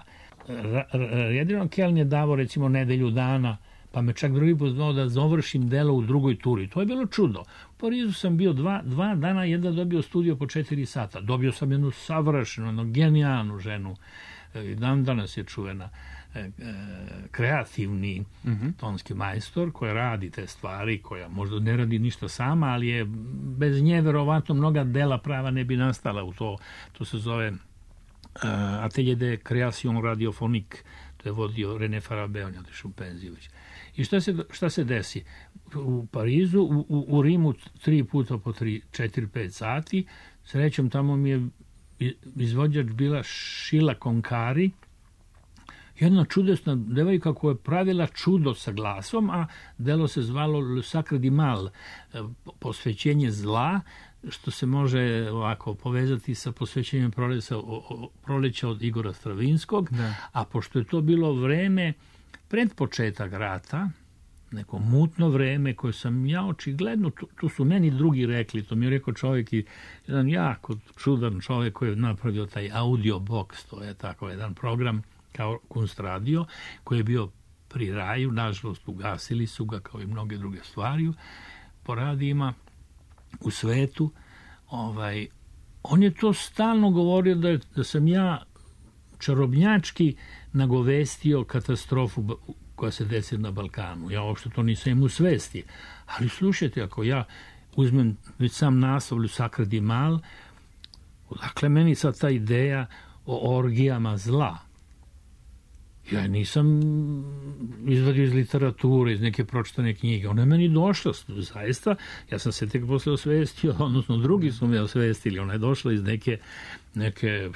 jedino Keln je davao recimo nedelju dana, pa me čak drugi put znao da završim delo u drugoj turi. To je bilo čudo. U Parizu sam bio dva, dva dana, jedna dobio studio po četiri sata. Dobio sam jednu savršenu, jednu genijalnu ženu. I dan danas je čuvena. E, e, kreativni mm-hmm. tonski majstor koja radi te stvari, koja možda ne radi ništa sama, ali je bez nje verovatno mnoga dela prava ne bi nastala u to. To se zove uh, Atelier de Création Radiophonique. To je vodio René Farabé, on je otišao u penziju već. I šta se, šta se desi? U Parizu, u, u, u Rimu tri puta po tri, četiri, pet sati. Srećom, tamo mi je izvođač bila Sheila Konkari, jedna čudesna devojka koja je pravila čudo sa glasom, a delo se zvalo Le Sacre du Mal, posvećenje zla, što se može ovako povezati sa posvećenjem proleća, proleća od Igora Stravinskog, da. A pošto je to bilo vreme pred početak rata, neko mutno vreme koje sam ja očigledno, tu, tu su meni drugi rekli, to mi je rekao čovjek i jedan jako čudan čovjek koji je napravio taj audio box, to je tako jedan program kao Kunstradio, koji je bio pri raju, nažalost ugasili su ga kao i mnoge druge stvari po radijima u svetu. Ovaj, on je to stalno govorio da, je, da sam ja čarobnjački nagovestio katastrofu koja se desi na Balkanu. Ja uopšte to nisam im u svesti. Ali slušajte, ako ja uzmem već sam naslov Le Sacre du Mal, dakle meni sad ta ideja o orgijama zla. Ja nisam izvadio iz literature, iz neke pročitane knjige. Ona je meni došla, zaista. Ja sam se tek posle osvestio, odnosno drugi su me osvestili. Ona je došla iz neke, neke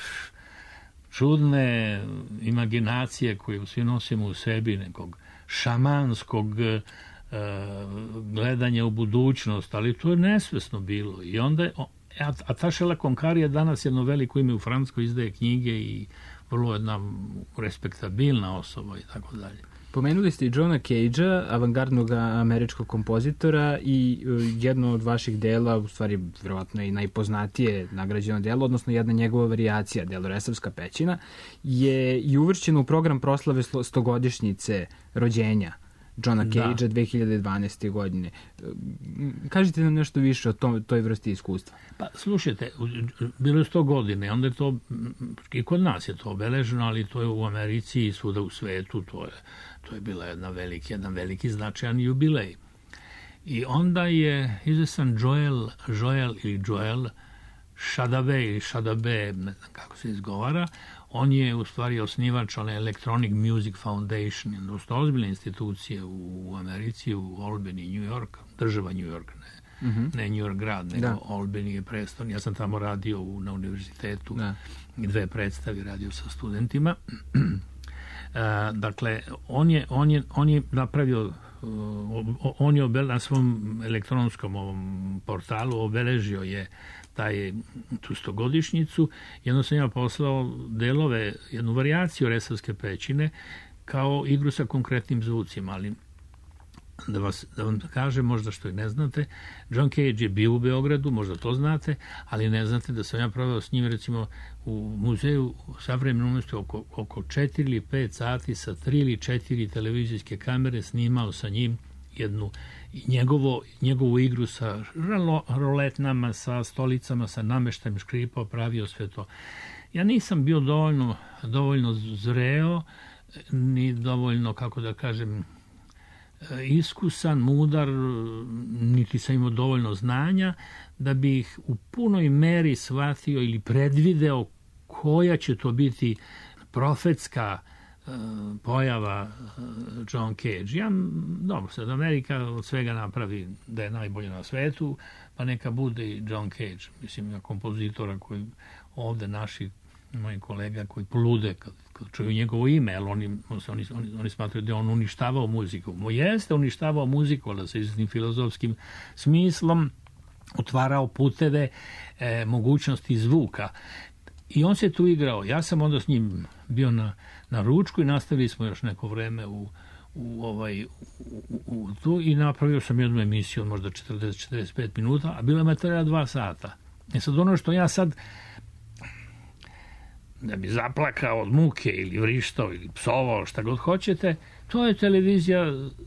čudne imaginacije koje svi nosimo u sebi, nekog šamanskog uh, gledanja u budućnost, ali to je nesvesno bilo. I onda je, a, a ta Sheila Konkari je danas jedno veliko ime u Francuskoj, izdaje knjige i vrlo jedna respektabilna osoba i tako dalje. Pomenuli ste i Johna Cagea, avangardnog američkog kompozitora, i jedno od vaših dela, u stvari vjerovatno i najpoznatije nagrađeno delo, odnosno jedna njegova varijacija, delo Resavska pećina, je i uvršćeno u program proslave stogodišnjice rođenja Johna Cagea dve hiljade dvanaeste. godine. Kažite nam nešto više o tom, toj vrsti iskustva. Pa slušajte, bilo je sto godine, onda je to, i kod nas je to obeleženo, ali to je u Americi i svuda u svetu, to je, to je bila jedna veliki, jedan veliki značajan jubilej. I onda je izvesan Joel, Joel ili Joel Chadabe ili Chadabe, ne znam kako se izgovara, on je u stvari osnivač one Electronic Music Foundation, jedna dosta ozbiljna institucija u Americi, u Albany, New York, država New York, ne, mm-hmm. ne New York grad, nego da. Albany je preston. Ja sam tamo radio u, na univerzitetu, da. dve predstavi radio sa studentima. A, dakle, on je, on je, on je napravio, on je obel, na svom elektronskom ovom portalu obeležio je taj, tu stogodišnjicu, jedno sam ja poslao delove, jednu varijaciju Resavske pećine kao igru sa konkretnim zvucima, ali da, vas, da vam kažem možda što i ne znate, John Cage je bio u Beogradu, možda to znate, ali ne znate da sam ja proveo s njim recimo u muzeju savremene umetnosti oko, oko četiri ili pet sati sa tri ili četiri televizijske kamere, snimao sa njim jednu njegovo, njegovu igru sa roletnama, sa stolicama, sa nameštajem škripa, pravio sve to. Ja nisam bio dovoljno, dovoljno zreo, ni dovoljno, kako da kažem, iskusan, mudar, niti sam imao dovoljno znanja da bih u punoj meri shvatio ili predvideo koja će to biti profetska pojava John Cage. Ja, dobro, sad Amerika od svega napravi da je najbolje na svetu, pa neka bude i John Cage. Mislim, ja kompozitora koji ovde naši moji kolega koji polude kad, kad čuju njegovo ime, ali oni, oni, oni, oni smatruju da je on uništavao muziku. Mo jeste uništavao muziku, ali sa izvesnim filozofskim smislom, otvarao puteve, e, mogućnosti zvuka. I on se tu igrao. Ja sam onda s njim bio na, na ručku i nastavili smo još neko vreme u, u, ovaj, u, u, u tu i napravio sam jednu emisiju od možda četrdeset do četrdeset pet minuta, a bila je materijala dva sata. E sad ono što ja sad da bi zaplakao od muke ili vrištao ili psovao, šta god hoćete, to je televizija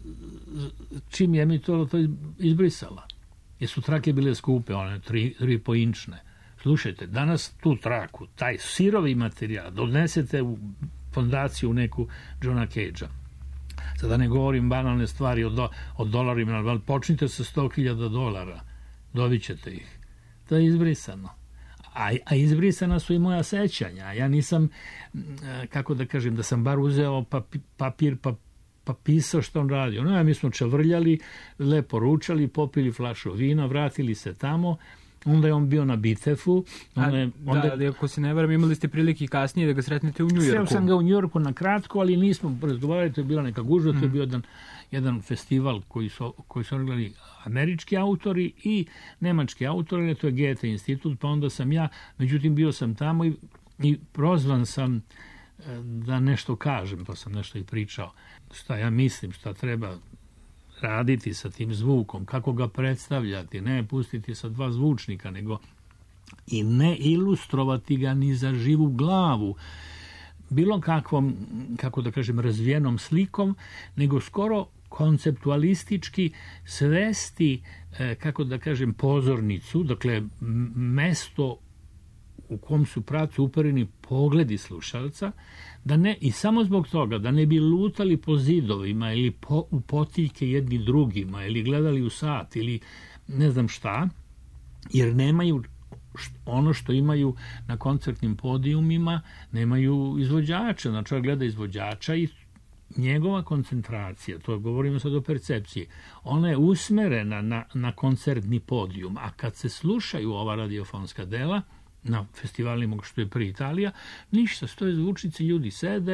čim je emitovalo to izbrisala. Jer su trake bile skupe, one tri, tri po inčne. Slušajte, danas tu traku, taj sirovi materijal, donesete u fondaciju u neku Johna Cagea. Sada ne govorim banalne stvari o, do, o dolarima, ali počnite sa sto hiljada dolara, dobit ćete ih. To je izbrisano. A, a izbrisana su i moja sećanja. Ja nisam, kako da kažem, da sam bar uzeo papi, papir pa, pa pisao što on radio. No, mi smo čavrljali, lepo ručali, popili flašu vina, vratili se tamo. Onda je on bio na Bitefu. Onda je, onda... Da, ali ako se ne varam, imali ste prilike kasnije da ga sretnete u Njujorku. Sreo sam ga u Njujorku na kratko, ali nismo razgovarali, to je bila neka gužva, mm. to je bio jedan, jedan festival koji su, koji su organizovali američki autori i nemački autori, to je Goethe institut, pa onda sam ja, međutim bio sam tamo i, i prozvan sam da nešto kažem, pa sam nešto i pričao. Šta ja mislim, šta treba raditi sa tim zvukom, kako ga predstavljati, ne pustiti sa dva zvučnika, nego i ne ilustrovati ga ni za živu glavu bilo kakvom, kako da kažem, razvijenom slikom, nego skoro konceptualistički svesti, kako da kažem, pozornicu, dakle mesto u kom su pracu upereni pogledi slušalca, da ne, i samo zbog toga, da ne bi lutali po zidovima ili po, u potiljke jedni drugima ili gledali u sat ili ne znam šta, jer nemaju ono što imaju na koncertnim podijumima, nemaju izvođača. Znači, čovjek gleda izvođača i njegova koncentracija, to govorimo sad o percepciji, ona je usmerena na, na koncertni podijum, a kad se slušaju ova radiofonska dela, na festivalima što je pri Italija, ništa, stoje zvučnici, ljudi sede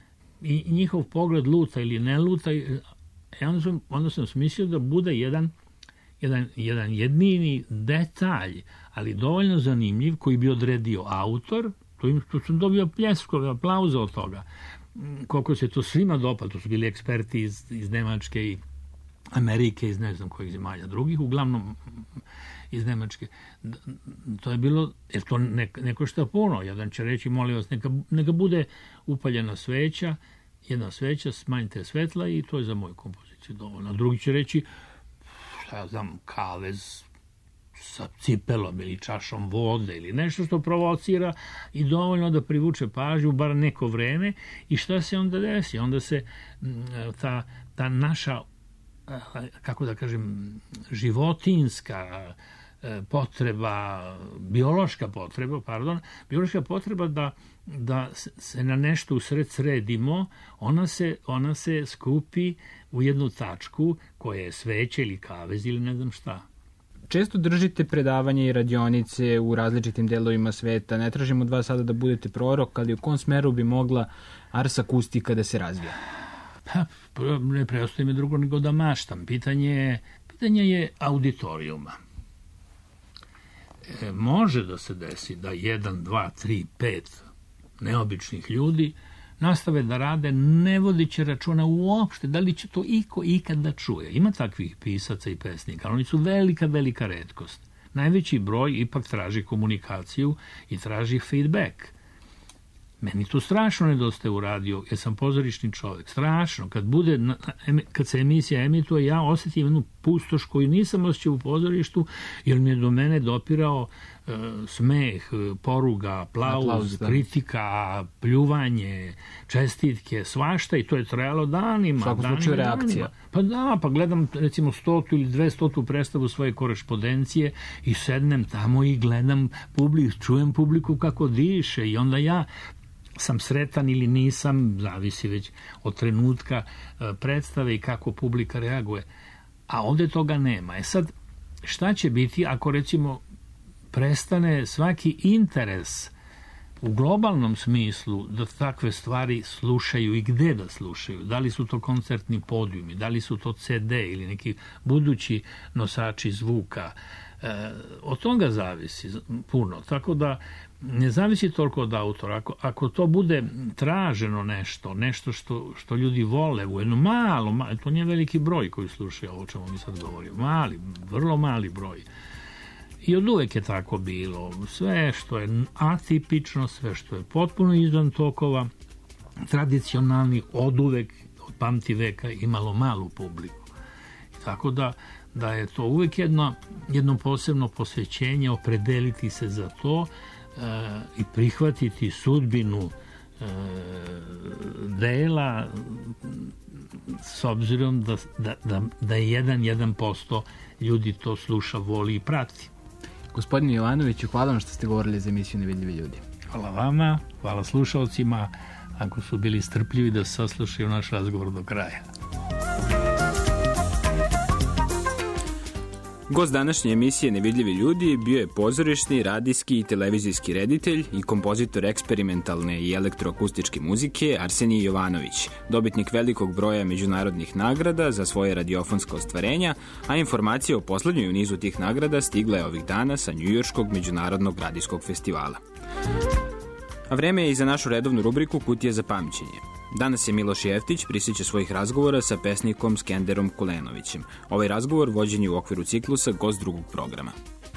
i njihov pogled luta ili ne luta. E onda sam, onda sam smislio da bude jedan, jedan, jedan jedini detalj, ali dovoljno zanimljiv, koji bi odredio autor. To, im, to sam dobio pljeskove, aplauza od toga. Koliko se to svima dopalo, to su bili eksperti iz, iz Nemačke i Amerike, iz ne znam kojih zemalja drugih, uglavnom iz Nemačke. To je bilo, jer to ne, ne košta puno. Jedan će reći, molim vas, neka, neka bude upaljena sveća, jedna sveća, smanjite svetla i to je za moju kompoziciju dovoljno. Drugi će reći, šta ja znam, kavez sa cipelom ili čašom vode ili nešto što provocira i dovoljno da privuče pažnju bar neko vreme. I šta se onda desi? Onda se ta, ta naša, kako da kažem, životinska potreba, biološka potreba, pardon, biološka potreba da, da se na nešto usred sredimo, ona se, ona se skupi u jednu tačku koja je sveće ili kavez ili ne znam šta. Često držite predavanje i radionice u različitim delovima sveta. Ne tražimo od vas sada da budete prorok, ali u kom smeru bi mogla Ars akustika da se razvija? Pa, ne preostaje mi drugo nego da maštam. Pitanje je, pitanje je auditorijuma. E, može da se desi da jedan, dva, tri, pet neobičnih ljudi nastave da rade ne vodiće računa uopšte da li će to iko ikad da čuje. Ima takvih pisaca i pesnika, ali oni su velika, velika retkost. Najveći broj ipak traži komunikaciju i traži feedback. Meni to strašno nedostaje u radiju, jer sam pozorišni čovjek. Strašno. Kad, bude, kad se emisija emituje, ja osjetim jednu pustoš koju nisam osjećao u pozorištu, jer mi je do mene dopirao e, smeh, poruga, aplauz, aplauz kritika, pljuvanje, čestitke, svašta, i to je trajalo danima. U svakom slučaju reakcija. Pa da, pa gledam recimo stotu ili dvestotu predstavu svoje korespondencije i sednem tamo i gledam publiku, čujem publiku kako diše i onda ja sam sretan ili nisam, zavisi već od trenutka predstave i kako publika reaguje. A ovdje toga nema. E sad, šta će biti ako recimo prestane svaki interes u globalnom smislu da takve stvari slušaju i gde da slušaju? Da li su to koncertni podijumi, da li su to ce de ili neki budući nosači zvuka? E, od toga zavisi puno. Tako da ne zavisi toliko od autora. Ako, ako to bude traženo nešto, nešto što, što ljudi vole u jednom malo, malo, to nije veliki broj koji slušaju ovo čemu mi sad govorimo. Mali, vrlo mali broj. I od uvek je tako bilo. Sve što je atipično, sve što je potpuno izvan tokova, tradicionalni, od uvek, od pamti veka, imalo malu publiku. Tako da, da je to uvek jedno, jedno posebno posvećenje, opredeliti se za to e, i prihvatiti sudbinu e, dela, s obzirom da, da, da, da jedan, jedan posto ljudi to sluša, voli i prati. Gospodine Jovanoviću, hvala vam što ste govorili za emisiju Nevidljivi ljudi. Hvala vama, hvala slušalcima, ako su bili strpljivi da saslušaju naš razgovor do kraja. Gost današnje emisije Nevidljivi ljudi bio je pozorišni, radijski i televizijski reditelj i kompozitor eksperimentalne i elektroakustičke muzike Arsenij Jovanović, dobitnik velikog broja međunarodnih nagrada za svoje radiofonska ostvarenja, a informacija o poslednjoj u nizu tih nagrada stigla je ovih dana sa Njujorškog međunarodnog radijskog festivala. A vreme je i za našu redovnu rubriku Kutija za pamćenje. Danas je Miloš Jeftić prisjeća svojih razgovora sa pesnikom Skenderom Kulenovićem. Ovaj razgovor vođen je u okviru ciklusa Gost drugog programa.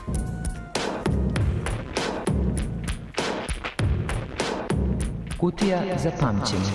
Kutija za pamćenje.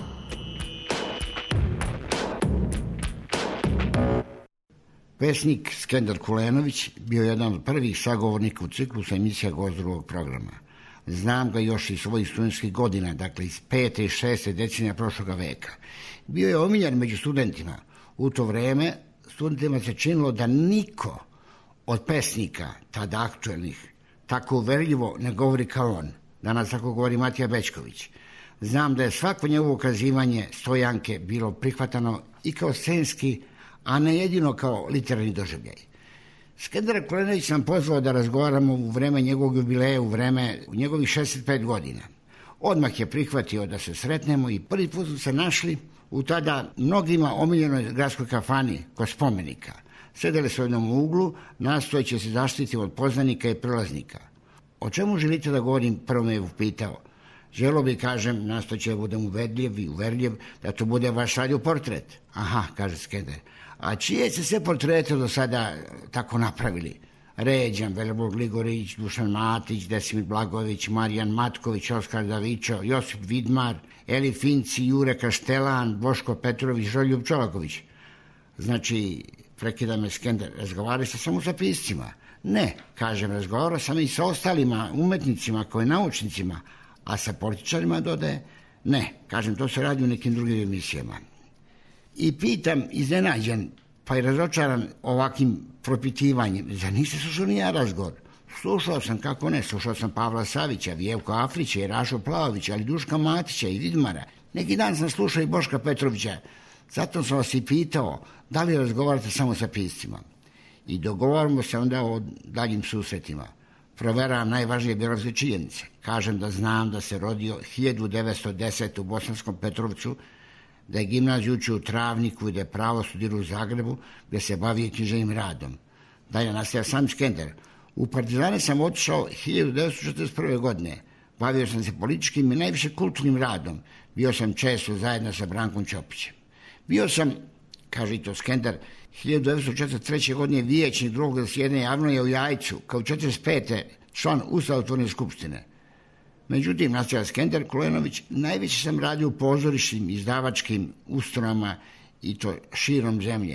Pesnik Skender Kulenović bio jedan od prvih sagovornika u ciklusu emisija Gost drugog programa. Znam ga još iz svojih studentskih godina, dakle iz pete i šeste decenija prošloga veka. Bio je omiljan među studentima. U to vreme studentima se činilo da niko od pesnika, tada aktuelnih, tako uverljivo ne govori kao on. Danas tako govori Matija Bećković. Znam da je svako njegovo ukazivanje stojanke bilo prihvatano i kao scenski, a ne jedino kao literarni doživljaj. Skender Kulenović sam pozvao da razgovaramo u vreme njegovog jubileja, u vreme njegovih šezdeset pet godina. Odmah je prihvatio da se sretnemo i prvi put su se našli u tada mnogima omiljenoj gradskoj kafani kod spomenika. Sedeli su u jednom uglu, nastojeći se zaštiti od poznanika i prelaznika. O čemu želite da govorim, prvo me je upitao. Želo bi, kažem, nastojeći da budem uvedljiv i uverljiv, da to bude vaš radio portret. Aha, kaže Skender. A čije se sve portrete do sada tako napravili? Ređan, Velibor Gligorić, Dušan Matić, Desimir Blagović, Marijan Matković, Oskar Davičo, Josip Vidmar, Eli Finci, Jure Kaštelan, Boško Petrović, Žoljub Čolaković. Znači, prekida me Skender, razgovarali ste samo sa piscima? Ne, kažem, razgovarao sam i sa ostalima umetnicima, kao i naučnicima, a sa političarima dodaje? Ne, kažem, to se radi u nekim drugim emisijama. I pitam, iznenađen, pa i razočaran ovakvim propitivanjem, za niste slušao ni ja razgovor? Slušao sam, kako ne, slušao sam Pavla Savića, Vijevko Afrića i Rašo Plavovića, ali Duška Matića i Vidmara. Neki dan sam slušao i Boška Petrovića. Zato sam vas i pitao, da li razgovarate samo sa piscima? I dogovorimo se onda o daljim susretima. Proveravam najvažnije biografske činjenice. Kažem da znam da se rodio hiljadu devetsto desete. u Bosanskom Petrovcu, da je gimnaziju učio u Travniku i da je pravo studirao u Zagrebu, gde se bavio književnim radom. Dalje nastavlja sam Skender. U Partizane sam otišao hiljadu devetsto četrdeset prve. godine. Bavio sam se političkim i najviše kulturnim radom. Bio sam često zajedno sa Brankom Ćopićem. Bio sam, kaže i to Skender, hiljadu devetsto četrdeset treće. godine vijećnik drugog zasjedanja Javnoja u Jajcu, kao četrdeset pete. član Ustavotvorne skupštine. Međutim, nastavlja Skender Kulenović, najviše sam radio u pozorišnim, izdavačkim ustanovama i to širom zemlje.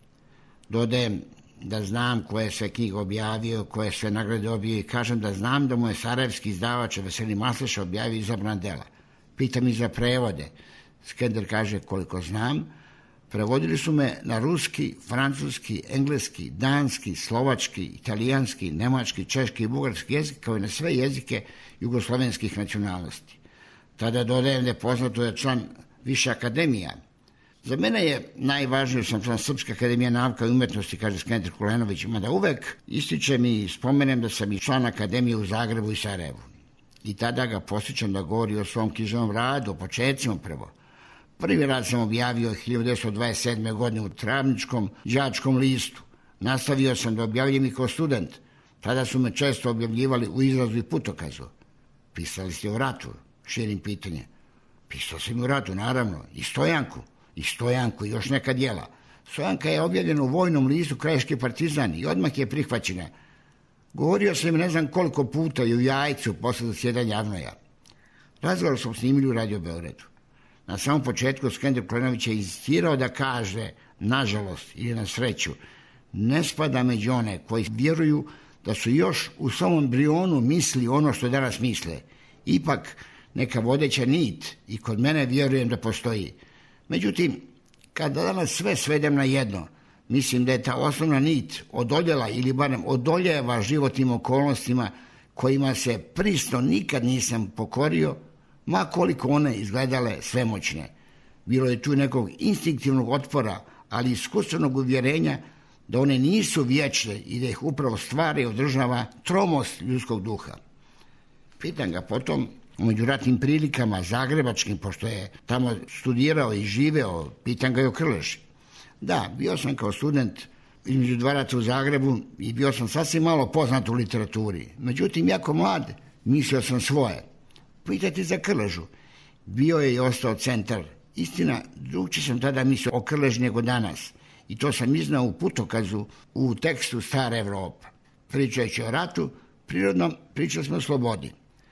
Dodajem da znam koje sve knjige objavio, koje sve nagrade dobio i kažem da znam da mu je sarajevski izdavač Veselin Masleša objavio izabrana dela. Pitam i za prevode. Skender kaže, koliko znam, prevodili su me na ruski, francuski, engleski, danski, slovački, italijanski, nemački, češki i bugarski jezik, kao i na sve jezike jugoslovenskih nacionalnosti. Tada dodajem da je poznato da je član više akademija. Za mene je najvažnije sam član Srpske akademije nauka i umetnosti, kaže Skender Kulenović, mada uvek ističem i spomenem da sam i član akademije u Zagrebu i Sarajevu. I tada ga posjećam da govori o svom književnom radu, o početcima prvo. Prvi rad sam objavio hiljadu devetsto dvadeset sedme. godine u Travničkom đačkom listu. Nastavio sam da objavljam i kao student. Tada su me često objavljivali u Izlazu i Putokazu. Pisali ste o ratu, širim pitanje. Pisao sam u ratu, naravno, i Stojanku, i Stojanku i još neka djela. Stojanka je objavljena u vojnom listu Krajiški partizan i odmah je prihvaćena. Govorio sam im ne znam koliko puta i u Jajcu posle zasjedanja Avnoja. Razgovor sam snimili u Radio Beogradu. Na samom početku Skender Kulenović je insistirao da kaže, nažalost ili na sreću, ne spada među one koji vjeruju da su još u svom embrionu misli ono što danas misle. Ipak neka vodeća nit i kod mene vjerujem da postoji. Međutim, kada danas sve svedem na jedno, mislim da je ta osnovna nit odoljela ili barem odoljeva životnim okolnostima kojima se prisno nikad nisam pokorio, ma koliko one izgledale svemoćne. Bilo je tu nekog instinktivnog otpora, ali iskustvenog uvjerenja da one nisu vječne i da ih upravo stvara i održava tromost ljudskog duha. Pitam ga potom, u međuratnim prilikama, zagrebačkim, pošto je tamo studirao i živeo, pitam ga i o Krleži. Da, bio sam kao student između dva rata u Zagrebu i bio sam sasvim malo poznat u literaturi. Međutim, jako mlad, mislio sam svoje. Pitati za Krležu. Bio je i ostao centar. Istina, drugčije sam tada mislio o Krleži nego danas. I to sam iznao u putokazu u tekstu Stara Evropa. Pričajući o ratu, prirodno pričali smo o slobodi.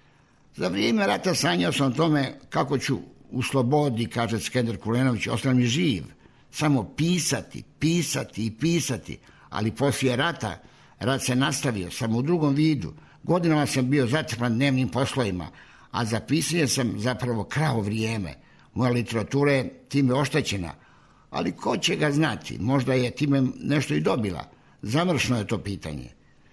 Za vrijeme rata sanjao sam o tome kako ću u slobodi, kaže Skender Kulenović, ostao mi živ, samo pisati, pisati i pisati, ali poslije rata, rat se nastavio, samo u drugom vidu. Godinama sam bio zatrpan dnevnim poslovima, a za pisanje sam zapravo krao vrijeme. Moja literatura je time oštećena, ali ko će ga znati, možda je time nešto i dobila. Zamršno je to pitanje.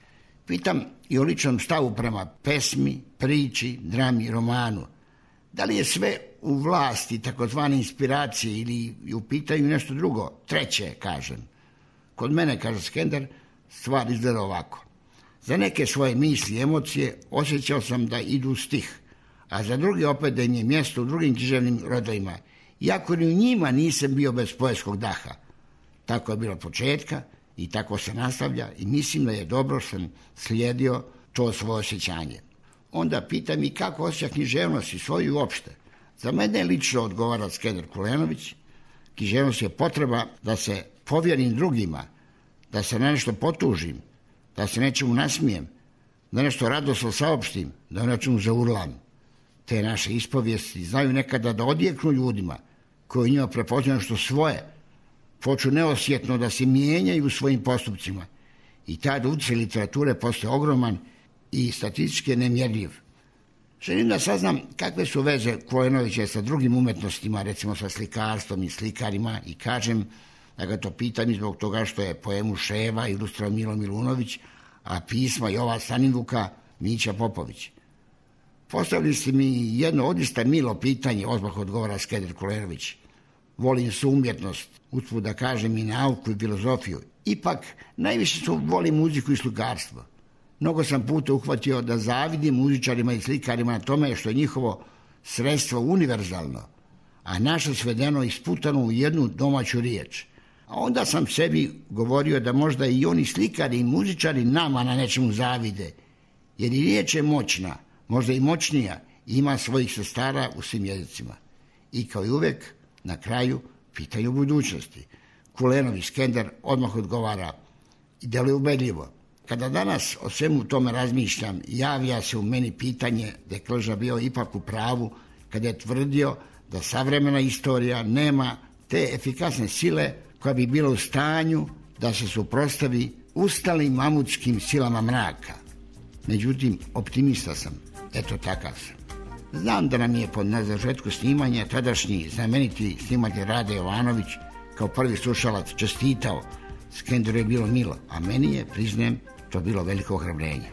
Pitam i o ličnom stavu prema pesmi, priči, drami, romanu. Da li je sve u vlasti takozvane inspiracije ili u pitanju nešto drugo? Treće, kažem. Kod mene, kaže Skender, stvar izgleda ovako. Za neke svoje misli i emocije osjećao sam da idu u stih, a za druge opet da im je mjesto u drugim književnim rodovima, iako ni u njima nisam bio bez poetskog daha. Tako je bilo početka i tako se nastavlja i mislim da je dobro što sam slijedio to svoje osjećanje. Onda pitam i kako osjeća književnost i svoju uopšte. Za mene lično, odgovara Skender Kulenović, književnost je potreba da se povjerim drugima, da se na nešto potužim, da se nečemu nasmijem, da nešto radosno saopštim, da nečemu zaurlam. Te naše ispovijesti znaju nekada da odjeknu ljudima koji njima prepoznaju što svoje, poču neosjetno da se mijenjaju u svojim postupcima i tada utjecaj literature postaje ogroman i statistički nemjerljiv. Želim da saznam kakve su veze Kulenovića sa drugim umetnostima, recimo sa slikarstvom i slikarima, i kažem da ga to pitam i zbog toga što je poemu Ševa ilustrirao Milo Milunović, a pisma Jova Stanivuka Mića Popović. Postavili ste mi jedno odista milo pitanje, odmah odgovara Skender Kulenović. Volim su umjetnost, usput da kažem i nauku i filozofiju. Ipak, najviše su volim muziku i slikarstvo. Mnogo sam puta uhvatio da zavidim muzičarima i slikarima na tome što je njihovo sredstvo univerzalno, a naše svedeno isputano u jednu domaću riječ. A onda sam sebi govorio da možda i oni slikari i muzičari nama na nečemu zavide, jer i riječ je moćna, možda i moćnija, i ima svojih sestara u svim jezicima. I kao i uvek, na kraju, pitanje u budućnosti. Kulenović Skender odmah odgovara i deluje ubedljivo. Kada danas o svemu tome razmišljam, javlja se u meni pitanje da je Krleža bio ipak u pravu kada je tvrdio da savremena istorija nema te efikasne sile koja bi bila u stanju da se suprotstavi ustalim mamutskim silama mraka. Međutim, optimista sam. Eto, takav sam. Znam da nam je po na završetku snimanja tadašnji znameniti snimatelj Rade Jovanović kao prvi slušalac čestitao. Skenderu je bilo milo, a meni je, priznajem, to bilo veliko ohrabrenje.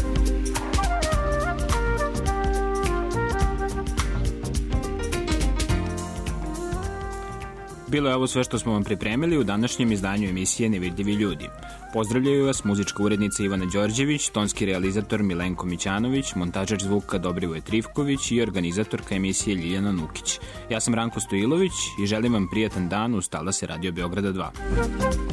Bilo je ovo sve što smo vam pripremili u današnjem izdanju emisije Nevidljivi ljudi. Pozdravljaju vas muzička urednica Ivana Đorđević, tonski realizator Milenko Mićanović, montažer zvuka Dobrivoje Trifković i organizatorka emisije Ljiljana Nukić. Ja sam Ranko Stojilović i želim vam prijatan dan uz talase Radio Beograda dva.